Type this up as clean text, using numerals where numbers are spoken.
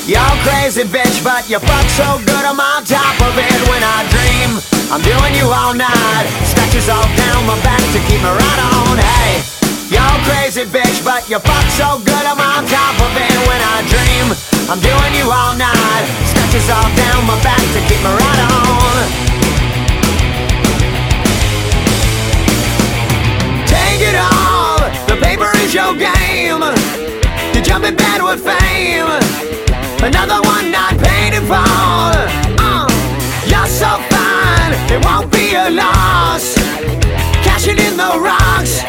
You're crazy bitch, but you fuck so good I'm on top of it when I dream I'm doing you all night. Scratches all down my back to keep me right on. Hey, you're crazy bitch, but you fuck so good I'm on top of it when I dream I'm doing you all night. Scratches all down my back to keep me right on. Take it all, the paper is your game. You jump in bed with fame. Another one not paid in full. You're so fine, it won't be a loss. Cashing in the rocks.